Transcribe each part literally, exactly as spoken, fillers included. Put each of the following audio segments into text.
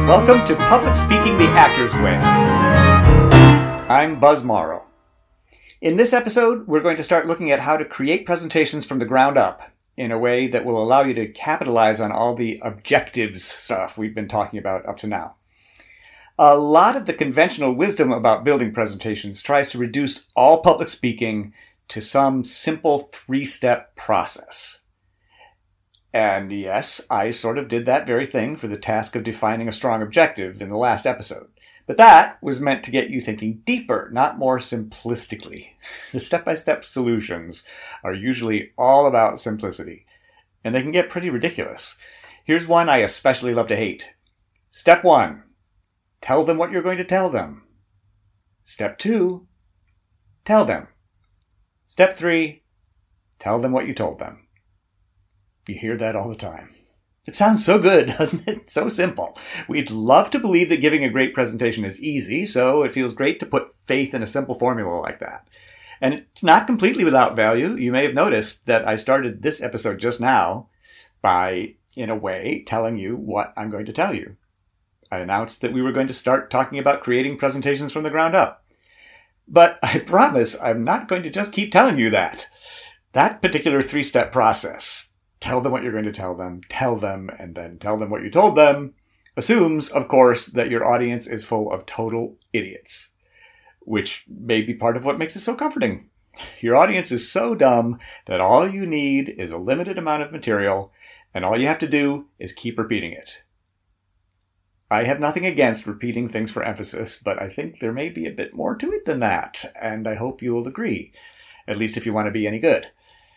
Welcome to Public Speaking the Actor's Way. I'm Buzz Morrow. In this episode, we're going to start looking at how to create presentations from the ground up in a way that will allow you to capitalize on all the objectives stuff we've been talking about up to now. A lot of the conventional wisdom about building presentations tries to reduce all public speaking to some simple three-step process. And yes, I sort of did that very thing for the task of defining a strong objective in the last episode. But that was meant to get you thinking deeper, not more simplistically. The step-by-step solutions are usually all about simplicity, and they can get pretty ridiculous. Here's one I especially love to hate. Step one, tell them what you're going to tell them. Step two, tell them. Step three, tell them what you told them. You hear that all the time. It sounds so good, doesn't it? So simple. We'd love to believe that giving a great presentation is easy, so it feels great to put faith in a simple formula like that. And it's not completely without value. You may have noticed that I started this episode just now by, in a way, telling you what I'm going to tell you. I announced that we were going to start talking about creating presentations from the ground up. But I promise I'm not going to just keep telling you that. That particular three-step process, tell them what you're going to tell them, tell them, and then tell them what you told them, assumes, of course, that your audience is full of total idiots, which may be part of what makes it so comforting. Your audience is so dumb that all you need is a limited amount of material, and all you have to do is keep repeating it. I have nothing against repeating things for emphasis, but I think there may be a bit more to it than that, and I hope you will agree, at least if you want to be any good.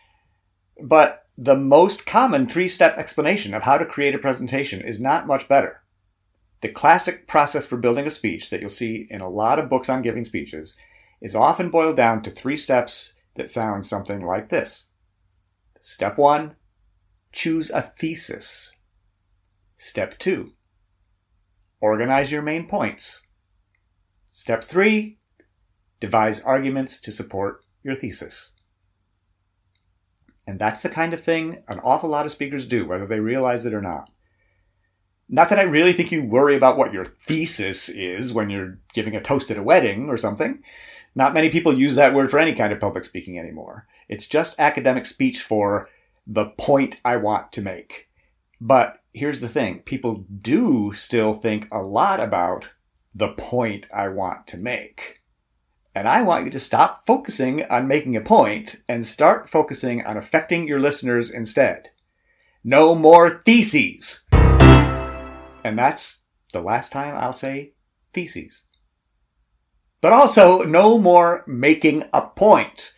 But the most common three-step explanation of how to create a presentation is not much better. The classic process for building a speech that you'll see in a lot of books on giving speeches is often boiled down to three steps that sound something like this. Step one, choose a thesis. Step two, organize your main points. Step three, devise arguments to support your thesis. And that's the kind of thing an awful lot of speakers do, whether they realize it or not. Not that I really think you worry about what your thesis is when you're giving a toast at a wedding or something. Not many people use that word for any kind of public speaking anymore. It's just academic speech for the point I want to make. But here's the thing. People do still think a lot about the point I want to make. And I want you to stop focusing on making a point and start focusing on affecting your listeners instead. No more theses. And that's the last time I'll say theses. But also, no more making a point.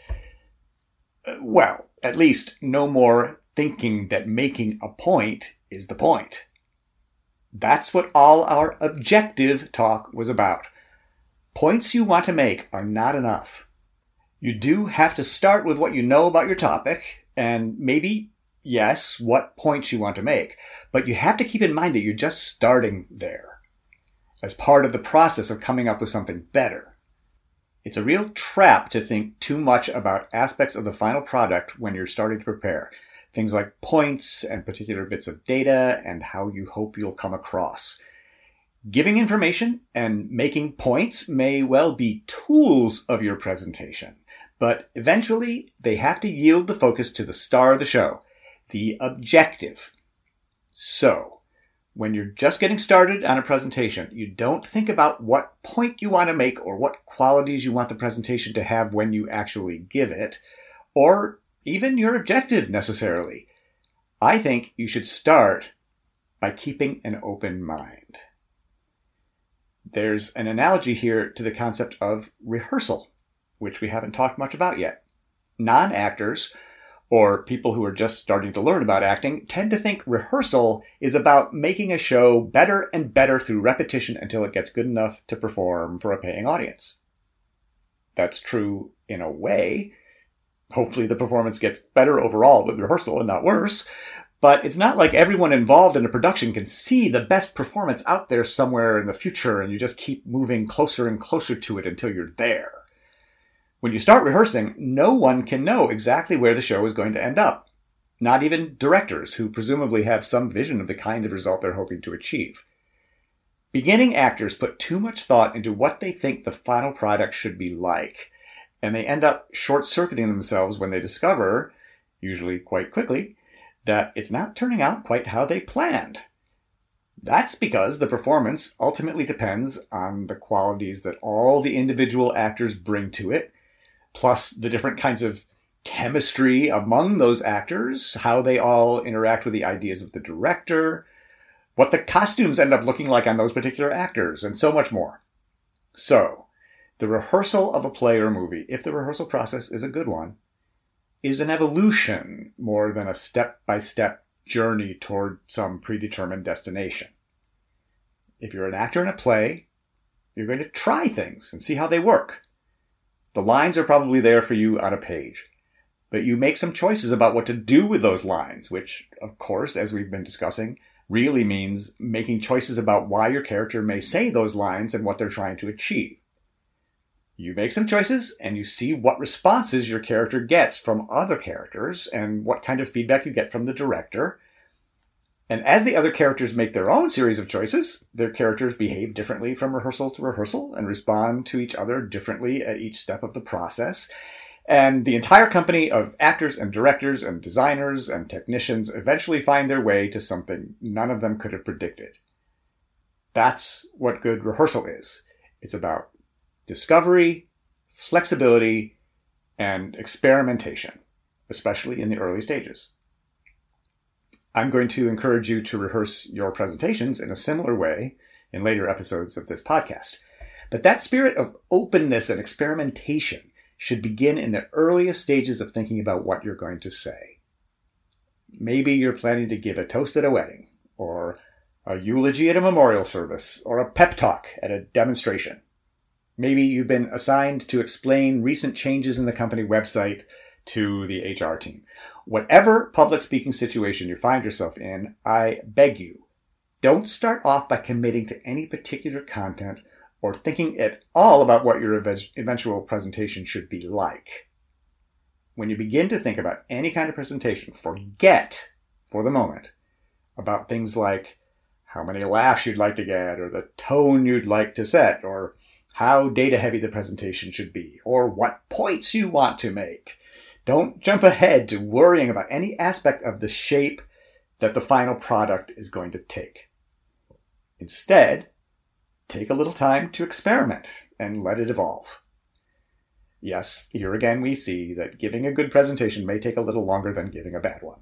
Well, at least no more thinking that making a point is the point. That's what all our objective talk was about. Points you want to make are not enough. You do have to start with what you know about your topic, and maybe, yes, what points you want to make, but you have to keep in mind that you're just starting there, as part of the process of coming up with something better. It's a real trap to think too much about aspects of the final product when you're starting to prepare. Things like points and particular bits of data and how you hope you'll come across. Giving information and making points may well be tools of your presentation, but eventually they have to yield the focus to the star of the show, the objective. So, when you're just getting started on a presentation, you don't think about what point you want to make or what qualities you want the presentation to have when you actually give it, or even your objective necessarily. I think you should start by keeping an open mind. There's an analogy here to the concept of rehearsal, which we haven't talked much about yet. Non-actors, or people who are just starting to learn about acting, tend to think rehearsal is about making a show better and better through repetition until it gets good enough to perform for a paying audience. That's true in a way. Hopefully the performance gets better overall with rehearsal and not worse. But it's not like everyone involved in a production can see the best performance out there somewhere in the future and you just keep moving closer and closer to it until you're there. When you start rehearsing, no one can know exactly where the show is going to end up. Not even directors, who presumably have some vision of the kind of result they're hoping to achieve. Beginning actors put too much thought into what they think the final product should be like, and they end up short-circuiting themselves when they discover, usually quite quickly, that it's not turning out quite how they planned. That's because the performance ultimately depends on the qualities that all the individual actors bring to it, plus the different kinds of chemistry among those actors, how they all interact with the ideas of the director, what the costumes end up looking like on those particular actors, and so much more. So, the rehearsal of a play or movie, if the rehearsal process is a good one, is an evolution more than a step-by-step journey toward some predetermined destination. If you're an actor in a play, you're going to try things and see how they work. The lines are probably there for you on a page, but you make some choices about what to do with those lines, which, of course, as we've been discussing, really means making choices about why your character may say those lines and what they're trying to achieve. You make some choices, and you see what responses your character gets from other characters, and what kind of feedback you get from the director. And as the other characters make their own series of choices, their characters behave differently from rehearsal to rehearsal, and respond to each other differently at each step of the process. And the entire company of actors and directors and designers and technicians eventually find their way to something none of them could have predicted. That's what good rehearsal is. It's about discovery, flexibility, and experimentation, especially in the early stages. I'm going to encourage you to rehearse your presentations in a similar way in later episodes of this podcast. But that spirit of openness and experimentation should begin in the earliest stages of thinking about what you're going to say. Maybe you're planning to give a toast at a wedding, or a eulogy at a memorial service, or a pep talk at a demonstration. Maybe you've been assigned to explain recent changes in the company website to the H R team. Whatever public speaking situation you find yourself in, I beg you, don't start off by committing to any particular content or thinking at all about what your eventual presentation should be like. When you begin to think about any kind of presentation, forget, for the moment, about things like how many laughs you'd like to get, or the tone you'd like to set, or how data-heavy the presentation should be, or what points you want to make. Don't jump ahead to worrying about any aspect of the shape that the final product is going to take. Instead, take a little time to experiment and let it evolve. Yes, here again we see that giving a good presentation may take a little longer than giving a bad one.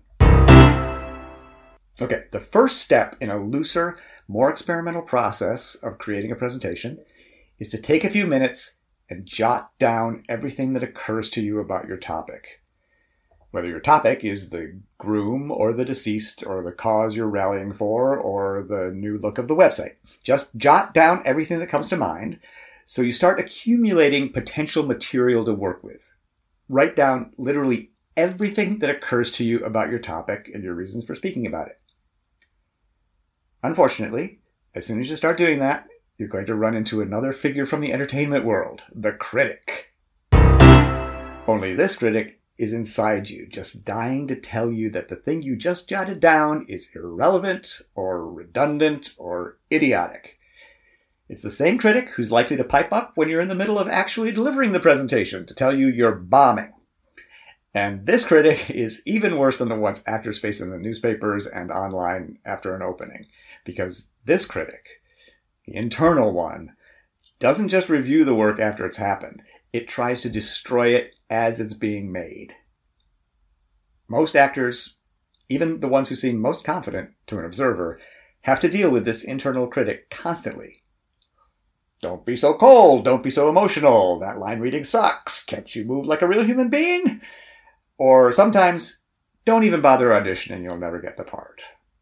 Okay, the first step in a looser, more experimental process of creating a presentation is to take a few minutes and jot down everything that occurs to you about your topic. Whether your topic is the groom or the deceased or the cause you're rallying for or the new look of the website. Just jot down everything that comes to mind so you start accumulating potential material to work with. Write down literally everything that occurs to you about your topic and your reasons for speaking about it. Unfortunately, as soon as you start doing that, you're going to run into another figure from the entertainment world, the critic. Only this critic is inside you, just dying to tell you that the thing you just jotted down is irrelevant or redundant or idiotic. It's the same critic who's likely to pipe up when you're in the middle of actually delivering the presentation to tell you you're bombing. And this critic is even worse than the ones actors face in the newspapers and online after an opening, because this critic, the internal one, doesn't just review the work after it's happened. It tries to destroy it as it's being made. Most actors, even the ones who seem most confident to an observer, have to deal with this internal critic constantly. Don't be so cold. Don't be so emotional. That line reading sucks. Can't you move like a real human being? Or sometimes, don't even bother auditioning. You'll never get the part.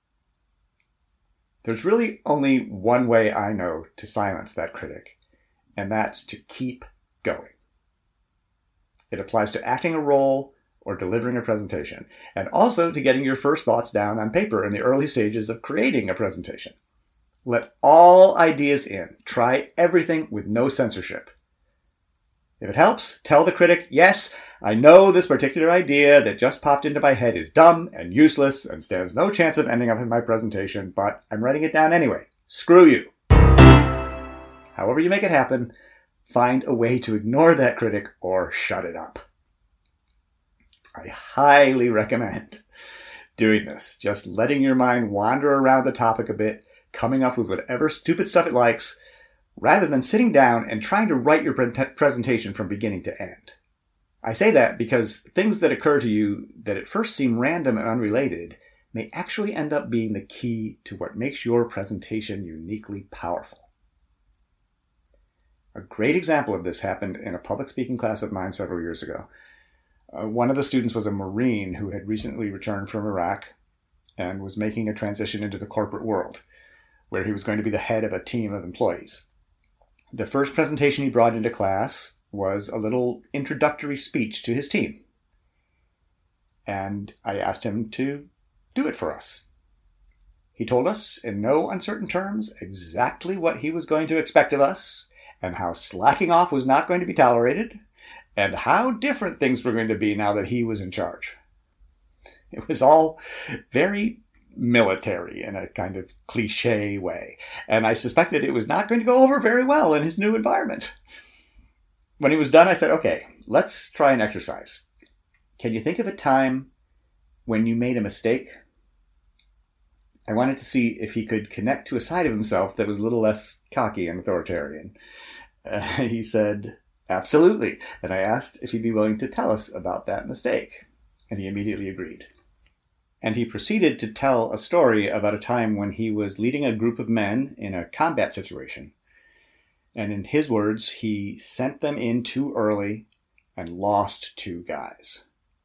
There's really only one way I know to silence that critic, and that's to keep going. It applies to acting a role or delivering a presentation, and also to getting your first thoughts down on paper in the early stages of creating a presentation. Let all ideas in. Try everything with no censorship. If it helps, tell the critic, yes, I know this particular idea that just popped into my head is dumb and useless and stands no chance of ending up in my presentation, but I'm writing it down anyway. Screw you. However you make it happen, find a way to ignore that critic or shut it up. I highly recommend doing this. Just letting your mind wander around the topic a bit, coming up with whatever stupid stuff it likes, rather than sitting down and trying to write your pre- presentation from beginning to end. I say that because things that occur to you that at first seem random and unrelated may actually end up being the key to what makes your presentation uniquely powerful. A great example of this happened in a public speaking class of mine several years ago. Uh, one of the students was a Marine who had recently returned from Iraq and was making a transition into the corporate world, where he was going to be the head of a team of employees. The first presentation he brought into class was a little introductory speech to his team. And I asked him to do it for us. He told us in no uncertain terms exactly what he was going to expect of us, and how slacking off was not going to be tolerated, and how different things were going to be now that he was in charge. It was all very military in a kind of cliche way, and I suspected it was not going to go over very well in his new environment. When he was done, I said, okay, let's try an exercise. Can you think of a time when you made a mistake? I wanted to see if he could connect to a side of himself that was a little less cocky and authoritarian. Uh, he said, absolutely. And I asked if he'd be willing to tell us about that mistake. And he immediately agreed. And he proceeded to tell a story about a time when he was leading a group of men in a combat situation. And in his words, he sent them in too early and lost two guys.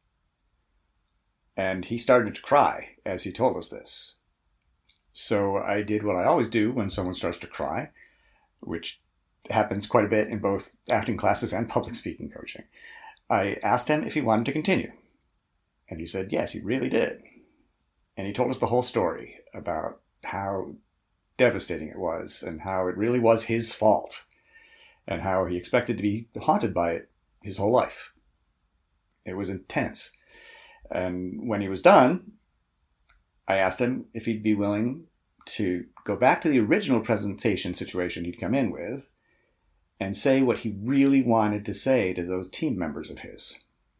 And he started to cry as he told us this. So I did what I always do when someone starts to cry, which happens quite a bit in both acting classes and public speaking coaching. I asked him if he wanted to continue. And he said, yes, he really did. And he told us the whole story about how devastating it was and how it really was his fault and how he expected to be haunted by it his whole life. It was intense. And when he was done, I asked him if he'd be willing to go back to the original presentation situation he'd come in with and say what he really wanted to say to those team members of his.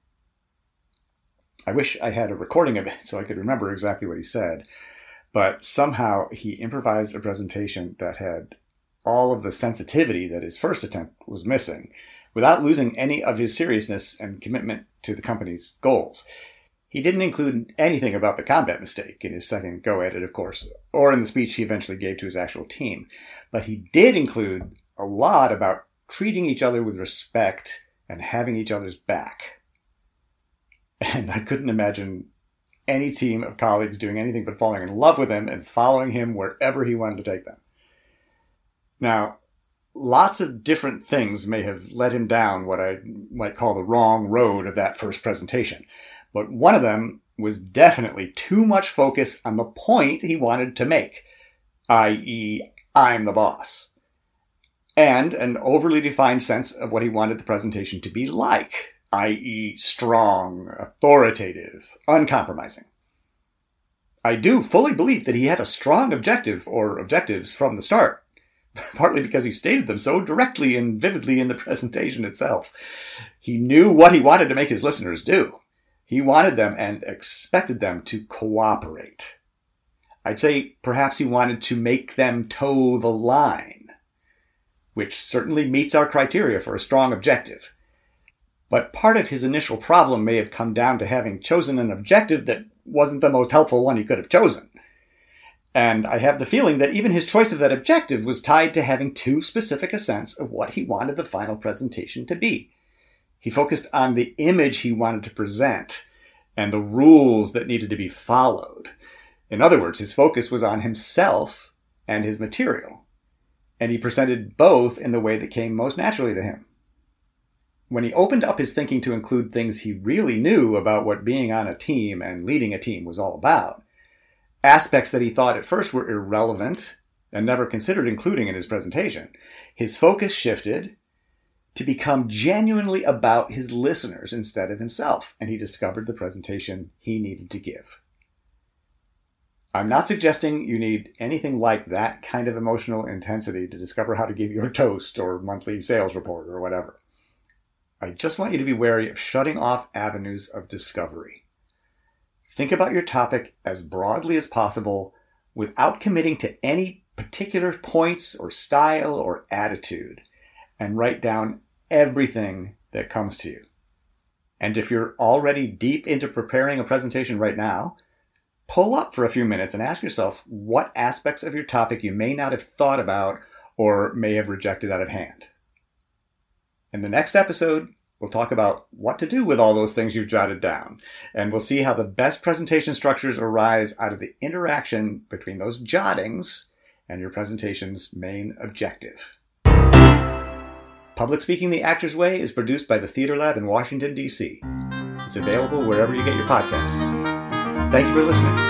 I wish I had a recording of it so I could remember exactly what he said, but somehow he improvised a presentation that had all of the sensitivity that his first attempt was missing, without losing any of his seriousness and commitment to the company's goals. He didn't include anything about the combat mistake in his second go at it, of course, or in the speech he eventually gave to his actual team. But he did include a lot about treating each other with respect and having each other's back. And I couldn't imagine any team of colleagues doing anything but falling in love with him and following him wherever he wanted to take them. Now, lots of different things may have led him down what I might call the wrong road of that first presentation. But one of them was definitely too much focus on the point he wanted to make, that is, I'm the boss, and an overly defined sense of what he wanted the presentation to be like, that is, strong, authoritative, uncompromising. I do fully believe that he had a strong objective or objectives from the start, partly because he stated them so directly and vividly in the presentation itself. He knew what he wanted to make his listeners do. He wanted them and expected them to cooperate. I'd say perhaps he wanted to make them toe the line, which certainly meets our criteria for a strong objective. But part of his initial problem may have come down to having chosen an objective that wasn't the most helpful one he could have chosen. And I have the feeling that even his choice of that objective was tied to having too specific a sense of what he wanted the final presentation to be. He focused on the image he wanted to present and the rules that needed to be followed. In other words, his focus was on himself and his material, and he presented both in the way that came most naturally to him. When he opened up his thinking to include things he really knew about what being on a team and leading a team was all about, aspects that he thought at first were irrelevant and never considered including in his presentation, his focus shifted to become genuinely about his listeners instead of himself, and he discovered the presentation he needed to give. I'm not suggesting you need anything like that kind of emotional intensity to discover how to give your toast or monthly sales report or whatever. I just want you to be wary of shutting off avenues of discovery. Think about your topic as broadly as possible without committing to any particular points or style or attitude, and write down everything that comes to you. And if you're already deep into preparing a presentation right now, pull up for a few minutes and ask yourself what aspects of your topic you may not have thought about or may have rejected out of hand. In the next episode, we'll talk about what to do with all those things you've jotted down, and we'll see how the best presentation structures arise out of the interaction between those jottings and your presentation's main objective. Public Speaking the Actor's Way is produced by the Theater Lab in Washington, D C. It's available wherever you get your podcasts. Thank you for listening.